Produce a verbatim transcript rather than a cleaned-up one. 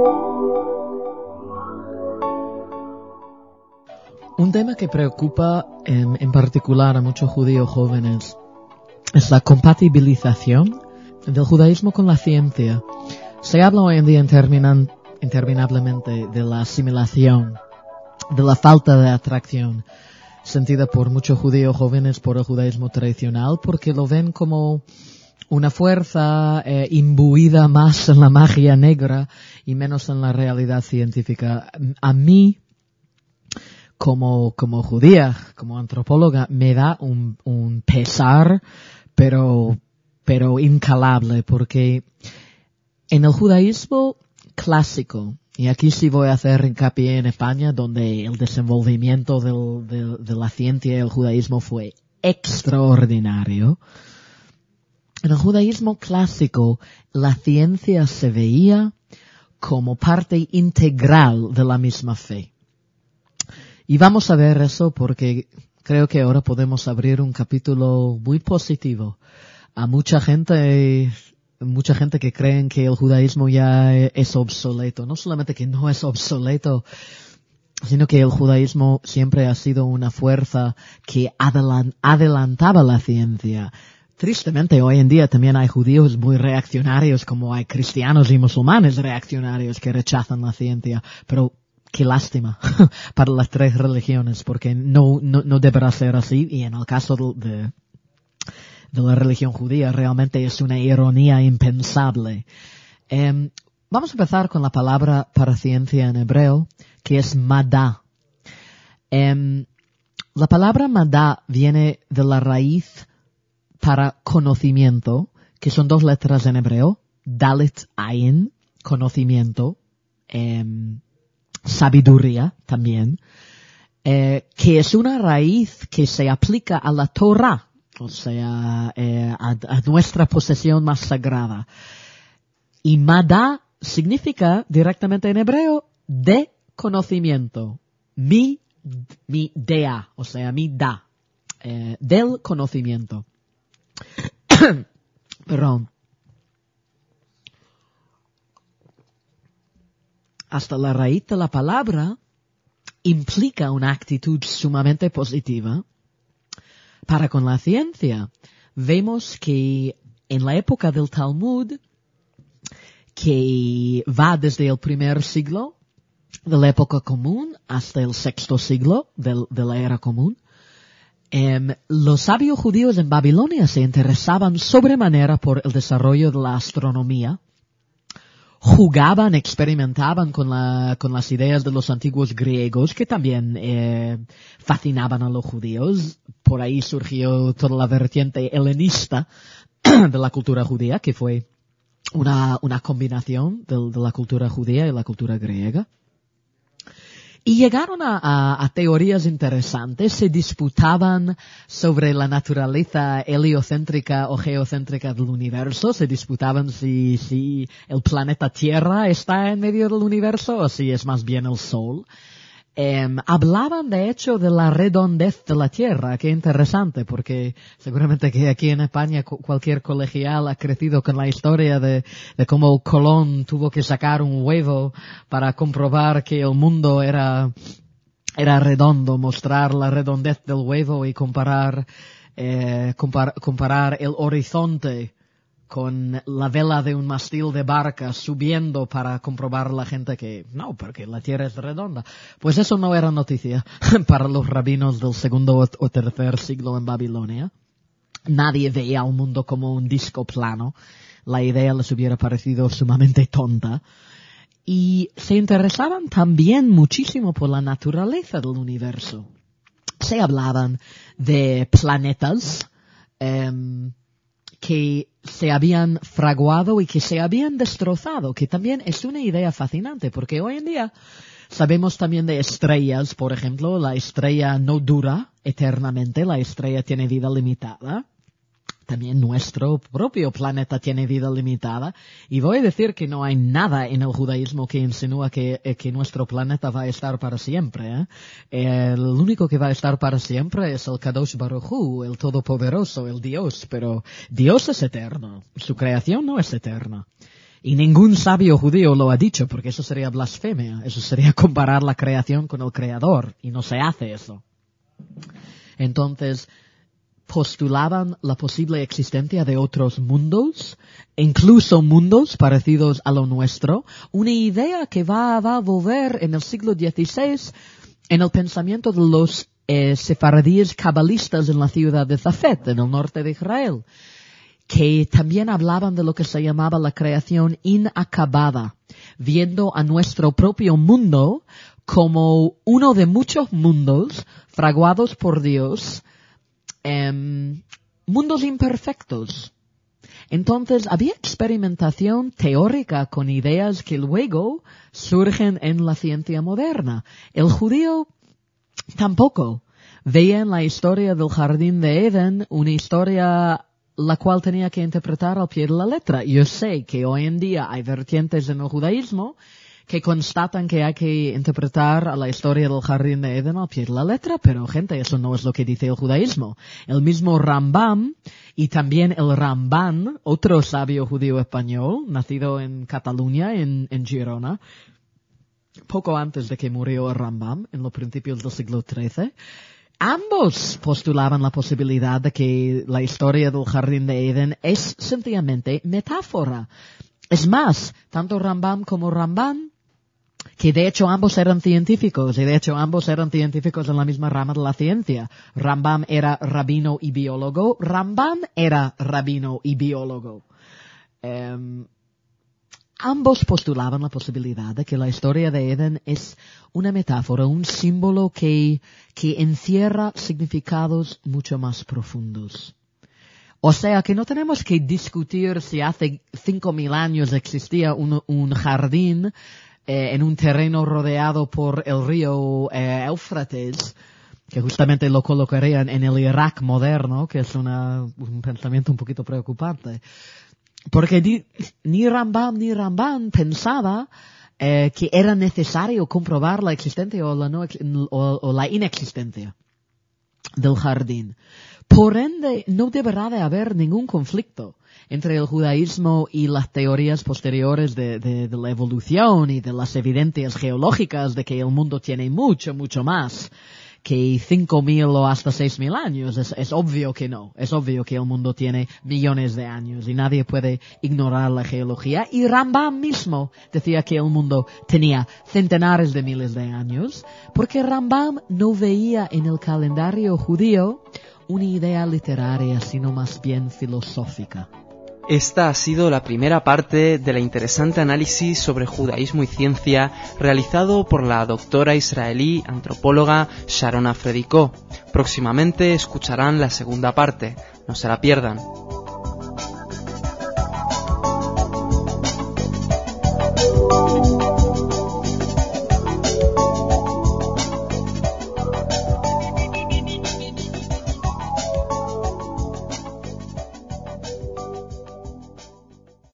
Un tema que preocupa en, en particular a muchos judíos jóvenes es la compatibilización del judaísmo con la ciencia. Se habla hoy en día interminan, interminablemente de la asimilación, de la falta de atracción sentida por muchos judíos jóvenes por el judaísmo tradicional, porque lo ven como una fuerza eh, imbuida más en la magia negra y menos en la realidad científica. A mí, como, como judía, como antropóloga, me da un, un pesar, pero, pero incalable, porque en el judaísmo clásico, y aquí sí voy a hacer hincapié en España, donde el desenvolvimiento del, del, de la ciencia y el judaísmo fue extraordinario. En el judaísmo clásico, la ciencia se veía como parte integral de la misma fe. Y vamos a ver eso porque creo que ahora podemos abrir un capítulo muy positivo. A mucha gente, mucha gente que creen que el judaísmo ya es obsoleto. No solamente que no es obsoleto, sino que el judaísmo siempre ha sido una fuerza que adelan- adelantaba la ciencia. Tristemente, hoy en día también hay judíos muy reaccionarios, como hay cristianos y musulmanes reaccionarios que rechazan la ciencia, pero qué lástima para las tres religiones, porque no, no, no deberá ser así, y en el caso de, de, de la religión judía realmente es una ironía impensable. Eh, vamos a empezar con la palabra para ciencia en hebreo, que es madá. Eh, la palabra madá viene de la raíz para conocimiento, que son dos letras en hebreo, dalet ayin, conocimiento, eh, sabiduría también, eh, que es una raíz que se aplica a la Torah, o sea, eh, a, a nuestra posesión más sagrada. Y madá significa directamente en hebreo de conocimiento, mi, mi dea, o sea, mi da, eh, del conocimiento. Perdón. Hasta la raíz de la palabra implica una actitud sumamente positiva para con la ciencia. Vemos que en la época del Talmud, que va desde el primer siglo de la época común hasta el sexto siglo de, de la era común, eh, los sabios judíos en Babilonia se interesaban sobremanera por el desarrollo de la astronomía. Jugaban, experimentaban con la, con las ideas de los antiguos griegos que también eh, fascinaban a los judíos. Por ahí surgió toda la vertiente helenista de la cultura judía, que fue una, una combinación de, de la cultura judía y la cultura griega. Y llegaron a, a, a teorías interesantes, se disputaban sobre la naturaleza heliocéntrica o geocéntrica del universo, se disputaban si, si el planeta Tierra está en medio del universo o si es más bien el Sol. Eh, hablaban de hecho de la redondez de la Tierra, qué interesante, porque seguramente que aquí en España cualquier colegial ha crecido con la historia de, de cómo Colón tuvo que sacar un huevo para comprobar que el mundo era, era redondo, mostrar la redondez del huevo y comparar, eh, compar, comparar el horizonte con la vela de un mástil de barca subiendo para comprobar a la gente que no, porque la Tierra es redonda. Pues eso no era noticia para los rabinos del segundo o tercer siglo en Babilonia. Nadie veía al mundo como un disco plano. La idea les hubiera parecido sumamente tonta. Y se interesaban también muchísimo por la naturaleza del universo. Se hablaban de planetas, eh, que se habían fraguado y que se habían destrozado, que también es una idea fascinante, porque hoy en día sabemos también de estrellas, por ejemplo, la estrella no dura eternamente, la estrella tiene vida limitada. También nuestro propio planeta tiene vida limitada. Y voy a decir que no hay nada en el judaísmo que insinúa que, eh, que nuestro planeta va a estar para siempre. ¿eh? El único que va a estar para siempre es el Kadosh Baruj Hu, el Todopoderoso, el Dios. Pero Dios es eterno. Su creación no es eterna. Y ningún sabio judío lo ha dicho, porque eso sería blasfemia. Eso sería comparar la creación con el creador, y no se hace eso. Entonces, postulaban la posible existencia de otros mundos, incluso mundos parecidos a lo nuestro, una idea que va, va a volver en el siglo dieciséis en el pensamiento de los eh, sefaradíes cabalistas en la ciudad de Zafet, en el norte de Israel, que también hablaban de lo que se llamaba la creación inacabada, viendo a nuestro propio mundo como uno de muchos mundos fraguados por Dios, eh, mundos imperfectos. Entonces había experimentación teórica con ideas que luego surgen en la ciencia moderna. El judío tampoco veía en la historia del jardín de Edén una historia la cual tenía que interpretar al pie de la letra. Yo sé que hoy en día hay vertientes en el judaísmo que constatan que hay que interpretar a la historia del jardín de Edén al pie de la letra, pero gente, eso no es lo que dice el judaísmo. El mismo Rambam y también el Ramban, otro sabio judío español, nacido en Cataluña, en, en Girona, poco antes de que murió el Rambam, en los principios del siglo trece, ambos postulaban la posibilidad de que la historia del jardín de Edén es sencillamente metáfora. Es más, tanto Rambam como Ramban, que de hecho ambos eran científicos, y de hecho ambos eran científicos en la misma rama de la ciencia. Rambam era rabino y biólogo, Ramban era rabino y biólogo. Um, Ambos postulaban la posibilidad de que la historia de Edén es una metáfora, un símbolo que, que encierra significados mucho más profundos. O sea que no tenemos que discutir si hace cinco mil años existía un, un jardín eh, en un terreno rodeado por el río eh, Éufrates, que justamente lo colocarían en el Irak moderno, que es una, un pensamiento un poquito preocupante. Porque ni, ni Rambam ni Ramban pensaba eh, que era necesario comprobar la existencia o la, no, o, o la inexistencia del jardín. Por ende, no deberá de haber ningún conflicto entre el judaísmo y las teorías posteriores de, de, de la evolución y de las evidencias geológicas de que el mundo tiene mucho, mucho más que cinco mil o hasta seis mil años. Es, es obvio que no. Es obvio que el mundo tiene millones de años y nadie puede ignorar la geología. Y Rambam mismo decía que el mundo tenía centenares de miles de años, porque Rambam no veía en el calendario judío una idea literaria, sino más bien filosófica. Esta ha sido la primera parte del interesante análisis sobre judaísmo y ciencia realizado por la doctora israelí antropóloga Sharon Afredikó. Próximamente escucharán la segunda parte. No se la pierdan.